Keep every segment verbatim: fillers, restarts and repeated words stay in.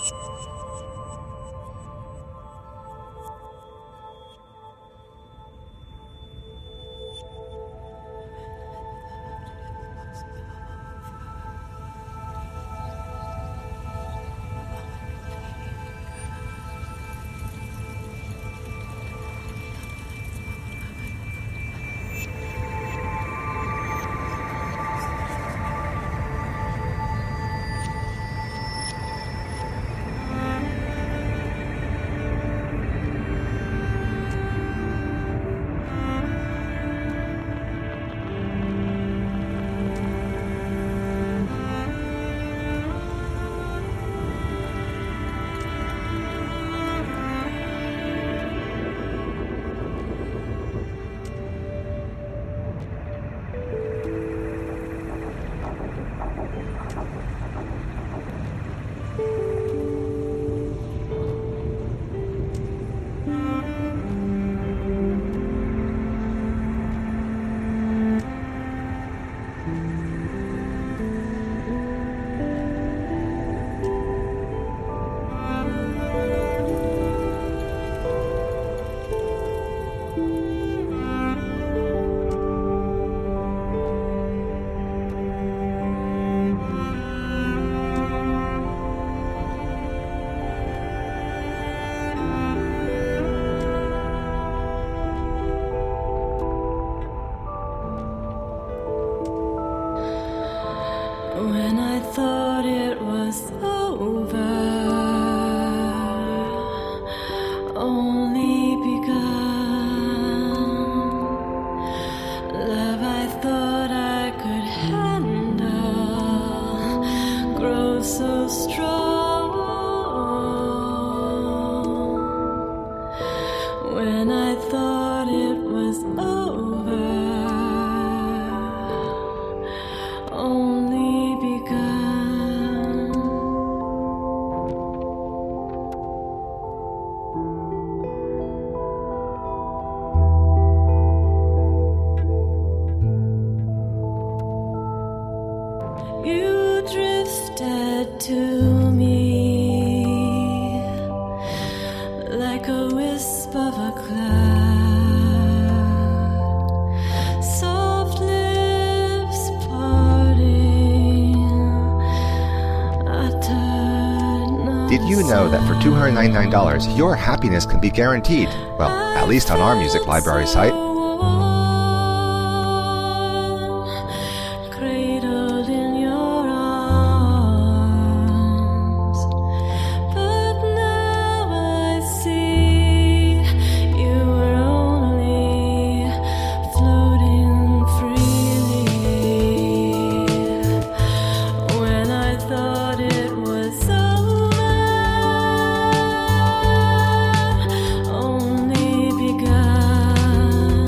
When I thought it was over, only begun, love I thought I could handle grows so strong. When I thought it was over, only you drifted to me like a wisp of a cloud, soft lips parting. I turned. Did you know that for two hundred ninety-nine dollars, your happiness can be guaranteed? Well, at least on our music library site. Cradled in your arms, but now I see you were only floating freely. When I thought it was over, only begun.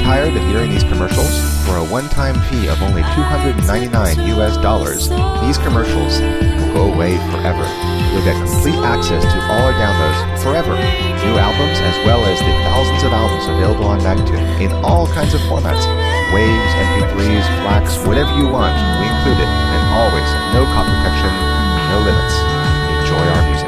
tired of hearing these commercials? For a one-time fee of only two hundred ninety-nine U S dollars, these commercials will go away forever. You'll get complete access to all our downloads forever. New albums as well as the thousands of albums available on Magnatune in all kinds of formats. Waves, M P threes, FLACs, whatever you want, we include it. And always, no copy protection, no limits. Enjoy our music.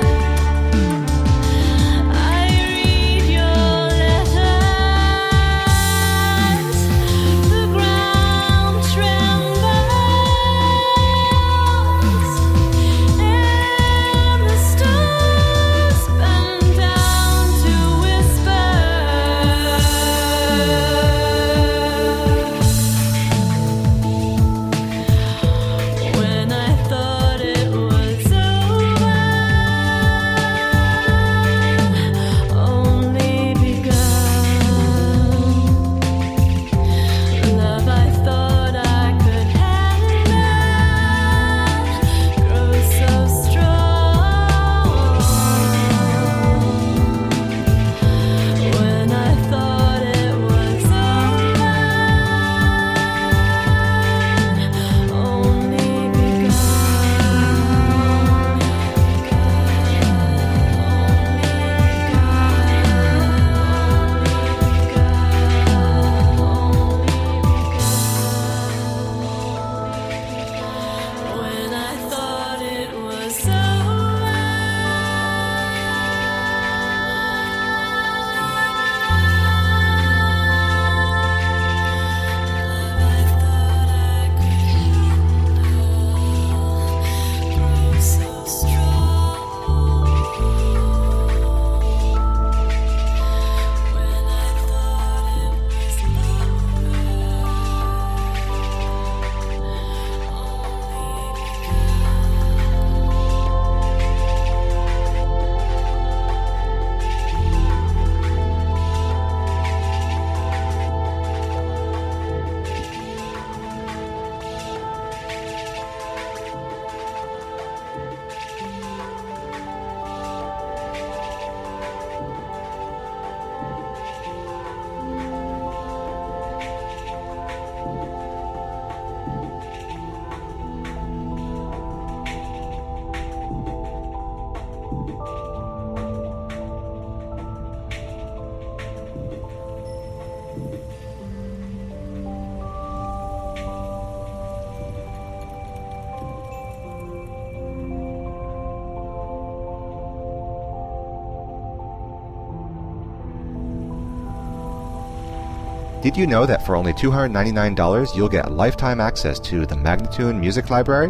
Did you know that for only two hundred ninety-nine dollars you'll get lifetime access to the Magnatune Music Library?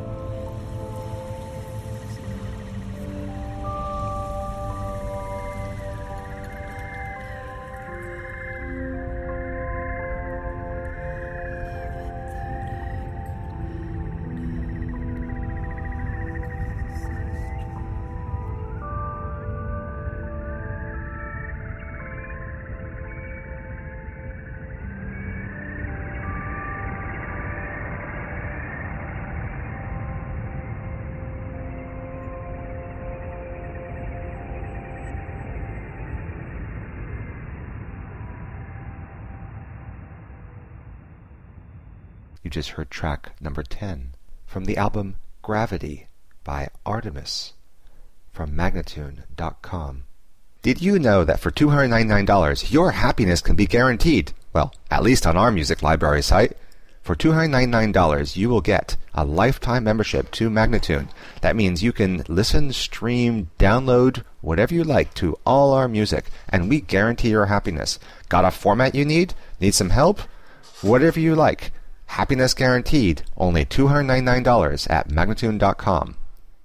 You just heard track number ten from the album Gravity by Artemis from Magnatune dot com. Did you know that for two hundred ninety-nine dollars your happiness can be guaranteed? Well, at least on our music library site. For two hundred ninety-nine dollars you will get a lifetime membership to Magnatune. That means you can listen, stream, download, whatever you like to all our music, and we guarantee your happiness. Got a format you need? Need some help? Whatever you like. Happiness guaranteed. Only two hundred ninety-nine dollars at Magnatune dot com.